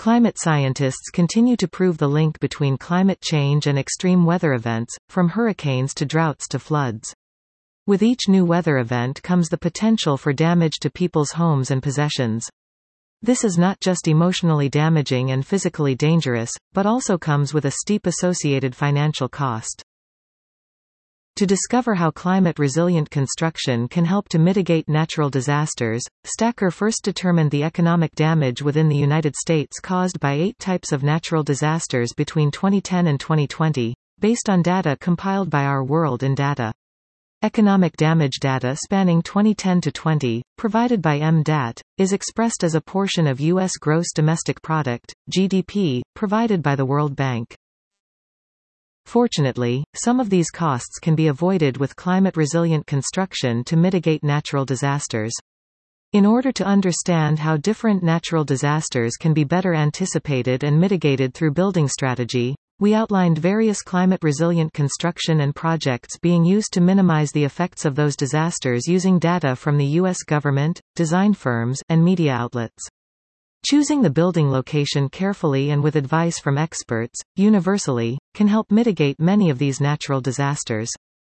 Climate scientists continue to prove the link between climate change and extreme weather events, from hurricanes to droughts to floods. With each new weather event comes the potential for damage to people's homes and possessions. This is not just emotionally damaging and physically dangerous, but also comes with a steep associated financial cost. To discover how climate-resilient construction can help to mitigate natural disasters, Stacker first determined the economic damage within the United States caused by 8 types of natural disasters between 2010 and 2020, based on data compiled by Our World in Data. Economic damage data spanning 2010 to 20, provided by MDAT, is expressed as a portion of U.S. gross domestic product, GDP, provided by the World Bank. Fortunately, some of these costs can be avoided with climate-resilient construction to mitigate natural disasters. In order to understand how different natural disasters can be better anticipated and mitigated through building strategy, we outlined various climate-resilient construction and projects being used to minimize the effects of those disasters using data from the U.S. government, design firms, and media outlets. Choosing the building location carefully and with advice from experts, universally, can help mitigate many of these natural disasters.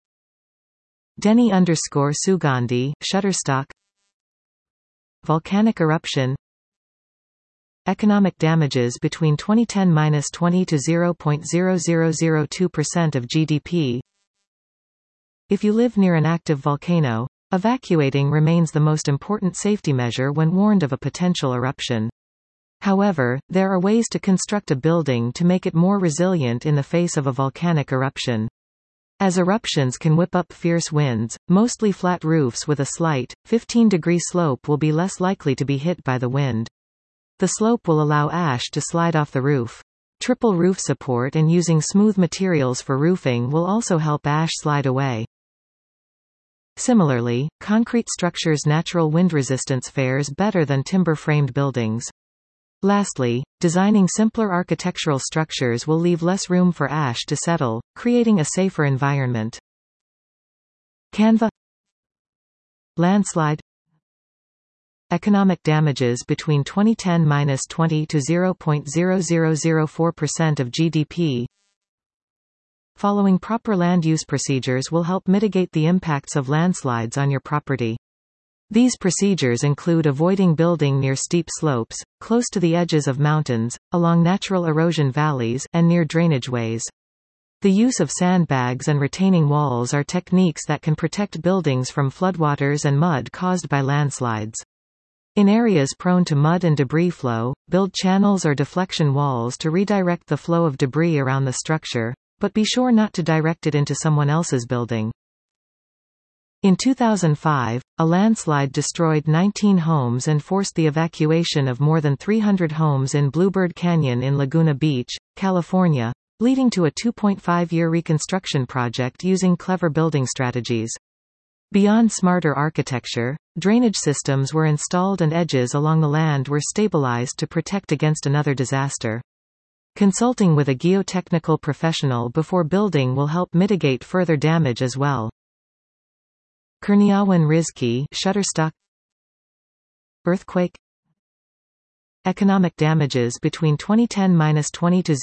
Denny_Sugandhi, Shutterstock. Volcanic eruption. Economic damages between 2010–20 to 0.0002% of GDP. If you live near an active volcano, evacuating remains the most important safety measure when warned of a potential eruption. However, there are ways to construct a building to make it more resilient in the face of a volcanic eruption. As eruptions can whip up fierce winds, mostly flat roofs with a slight, 15-degree slope will be less likely to be hit by the wind. The slope will allow ash to slide off the roof. Triple roof support and using smooth materials for roofing will also help ash slide away. Similarly, concrete structures' natural wind resistance fares better than timber-framed buildings. Lastly, designing simpler architectural structures will leave less room for ash to settle, creating a safer environment. Canva. Landslide. Economic damages between 2010–20 to 0.0004% of GDP. Following proper land use procedures will help mitigate the impacts of landslides on your property. These procedures include avoiding building near steep slopes, close to the edges of mountains, along natural erosion valleys, and near drainage ways. The use of sandbags and retaining walls are techniques that can protect buildings from floodwaters and mud caused by landslides. In areas prone to mud and debris flow, build channels or deflection walls to redirect the flow of debris around the structure, but be sure not to direct it into someone else's building. In 2005, a landslide destroyed 19 homes and forced the evacuation of more than 300 homes in Bluebird Canyon in Laguna Beach, California, leading to a 2.5-year reconstruction project using clever building strategies. Beyond smarter architecture, drainage systems were installed and edges along the land were stabilized to protect against another disaster. Consulting with a geotechnical professional before building will help mitigate further damage as well. Kurniawan Rizki, Shutterstock. Earthquake. Economic damages between 2010–20 to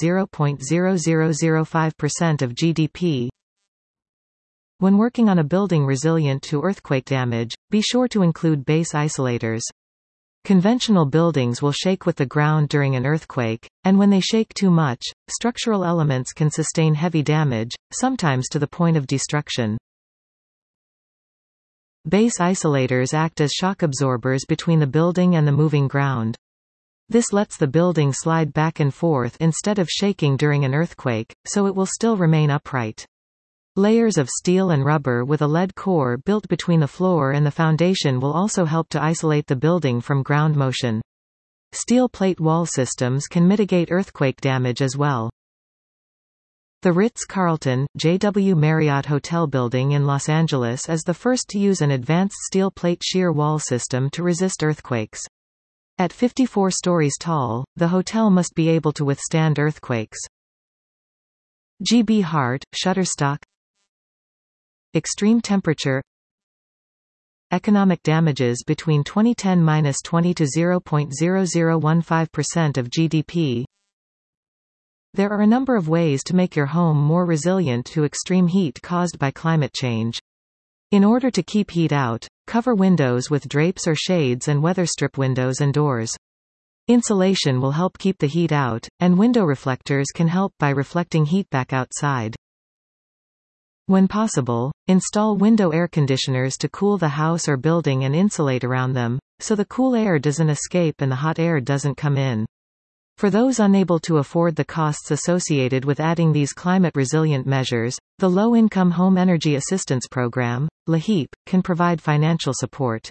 0.0005% of GDP. When working on a building resilient to earthquake damage, be sure to include base isolators. Conventional buildings will shake with the ground during an earthquake, and when they shake too much, structural elements can sustain heavy damage, sometimes to the point of destruction. Base isolators act as shock absorbers between the building and the moving ground. This lets the building slide back and forth instead of shaking during an earthquake, so it will still remain upright. Layers of steel and rubber with a lead core built between the floor and the foundation will also help to isolate the building from ground motion. Steel plate wall systems can mitigate earthquake damage as well. The Ritz-Carlton, JW Marriott hotel building in Los Angeles is the first to use an advanced steel plate shear wall system to resist earthquakes. At 54 stories tall, the hotel must be able to withstand earthquakes. GB Hart, Shutterstock. Extreme temperature. Economic damages between 2010–20 to 0.0015% of GDP. There are a number of ways to make your home more resilient to extreme heat caused by climate change. In order to keep heat out, cover windows with drapes or shades and weatherstrip windows and doors. Insulation will help keep the heat out, and window reflectors can help by reflecting heat back outside. When possible, install window air conditioners to cool the house or building and insulate around them, so the cool air doesn't escape and the hot air doesn't come in. For those unable to afford the costs associated with adding these climate-resilient measures, the Low-Income Home Energy Assistance Program, LAHEAP, can provide financial support.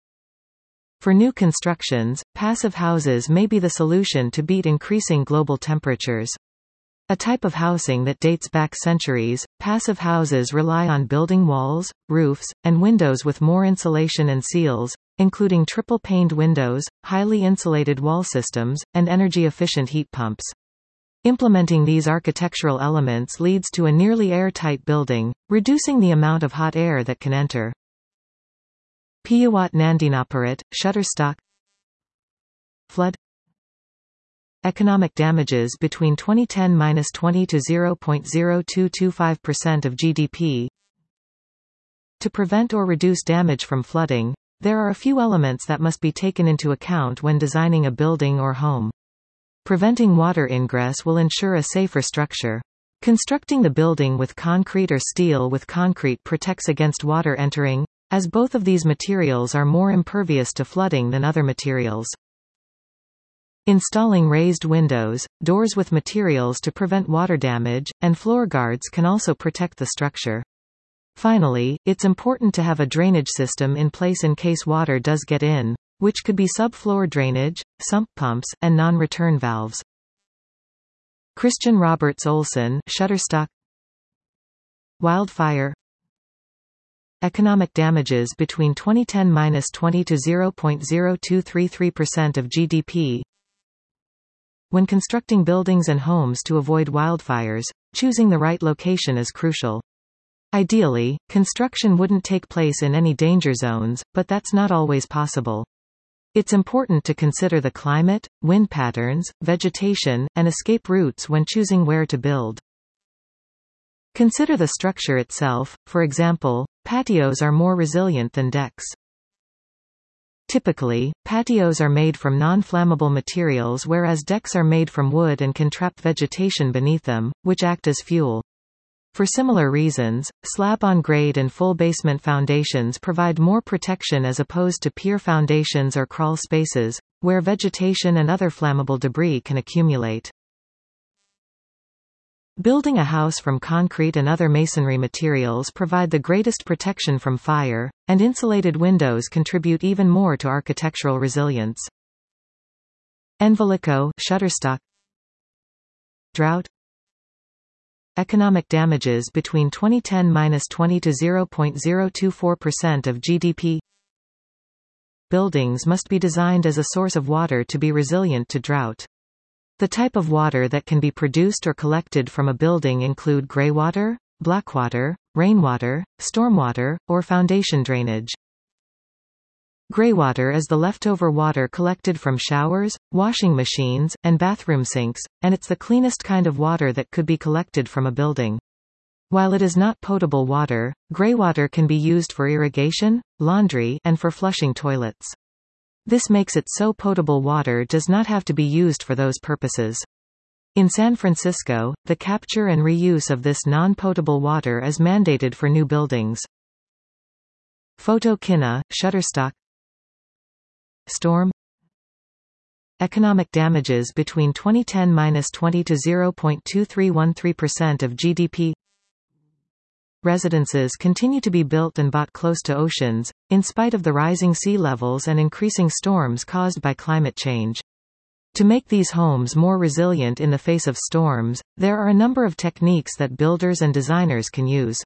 For new constructions, passive houses may be the solution to beat increasing global temperatures. A type of housing that dates back centuries, passive houses rely on building walls, roofs, and windows with more insulation and seals, including triple-paned windows, highly insulated wall systems, and energy-efficient heat pumps. Implementing these architectural elements leads to a nearly airtight building, reducing the amount of hot air that can enter. Piyawat Nandinaparat, Shutterstock. Flood. Economic damages between 2010–20 to 0.0225% of GDP. To prevent or reduce damage from flooding, there are a few elements that must be taken into account when designing a building or home. Preventing water ingress will ensure a safer structure. Constructing the building with concrete or steel with concrete protects against water entering, as both of these materials are more impervious to flooding than other materials. Installing raised windows, doors with materials to prevent water damage, and floor guards can also protect the structure. Finally, it's important to have a drainage system in place in case water does get in, which could be subfloor drainage, sump pumps, and non-return valves. Christian Roberts Olsen, Shutterstock. Wildfire. Economic damages between 2010–20 to 0.0233% of GDP. When constructing buildings and homes to avoid wildfires, choosing the right location is crucial. Ideally, construction wouldn't take place in any danger zones, but that's not always possible. It's important to consider the climate, wind patterns, vegetation, and escape routes when choosing where to build. Consider the structure itself. For example, patios are more resilient than decks. Typically, patios are made from non-flammable materials whereas decks are made from wood and can trap vegetation beneath them, which act as fuel. For similar reasons, slab-on-grade and full basement foundations provide more protection as opposed to pier foundations or crawl spaces, where vegetation and other flammable debris can accumulate. Building a house from concrete and other masonry materials provide the greatest protection from fire, and insulated windows contribute even more to architectural resilience. Envelico, Shutterstock. Drought. Economic damages between 2010–20 to 0.024% of GDP. Buildings must be designed as a source of water to be resilient to drought. The type of water that can be produced or collected from a building include greywater, blackwater, rainwater, stormwater, or foundation drainage. Greywater is the leftover water collected from showers, washing machines, and bathroom sinks, and it's the cleanest kind of water that could be collected from a building. While it is not potable water, greywater can be used for irrigation, laundry, and for flushing toilets. This makes it so potable water does not have to be used for those purposes. In San Francisco, the capture and reuse of this non-potable water is mandated for new buildings. Photo Kinna, Shutterstock. Storm. Economic damages between 2010–20 to 0.2313% of GDP. Residences continue to be built and bought close to oceans, in spite of the rising sea levels and increasing storms caused by climate change. To make these homes more resilient in the face of storms, there are a number of techniques that builders and designers can use.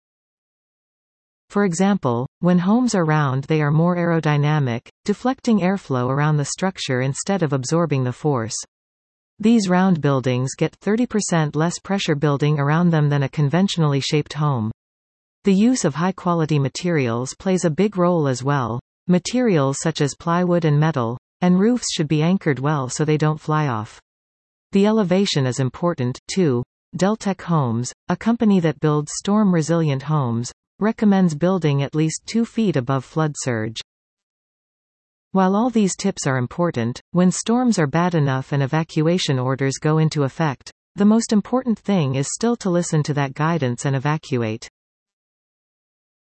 For example, when homes are round, they are more aerodynamic, deflecting airflow around the structure instead of absorbing the force. These round buildings get 30% less pressure building around them than a conventionally shaped home. The use of high-quality materials plays a big role as well. Materials such as plywood and metal, and roofs should be anchored well so they don't fly off. The elevation is important, too. Deltec Homes, a company that builds storm-resilient homes, recommends building at least 2 feet above flood surge. While all these tips are important, when storms are bad enough and evacuation orders go into effect, the most important thing is still to listen to that guidance and evacuate.